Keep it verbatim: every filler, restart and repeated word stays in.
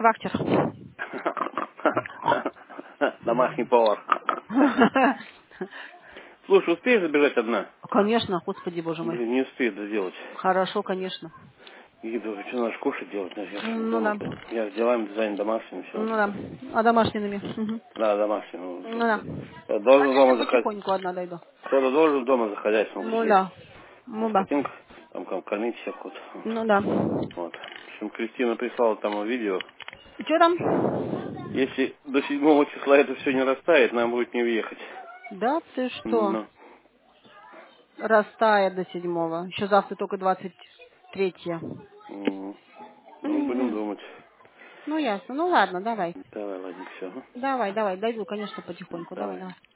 Вахтер. Домашний повар. Слушай, успеешь забежать одна? Конечно, господи боже мой. Блин, не успею это сделать. Хорошо, конечно. Еду, что надо кушать делать, наверное. Ну да. Дома. Я с делами дизайн домашним, все. Ну да. А домашними? Угу. Да, домашним. Ну да. Я должен Конечно, дома заходить. потихоньку одна дойду. Кто-то должен дома заходить, смотри, Ну есть. да. Ну да. Скотинка, там ком- кормить всех вот. Ну да. Вот. В общем, Кристина прислала там видео. Что там? Если до седьмого числа это все не растает, нам будет не въехать. Да ты что? Ну, Растает до седьмого. Еще завтра только двадцать третье. м, ну, будем Мгм. думать. Ну ясно. Ну ладно, давай. Давай, ладно, все. Давай, давай, дойду, конечно, потихоньку. Давай, Давай. давай.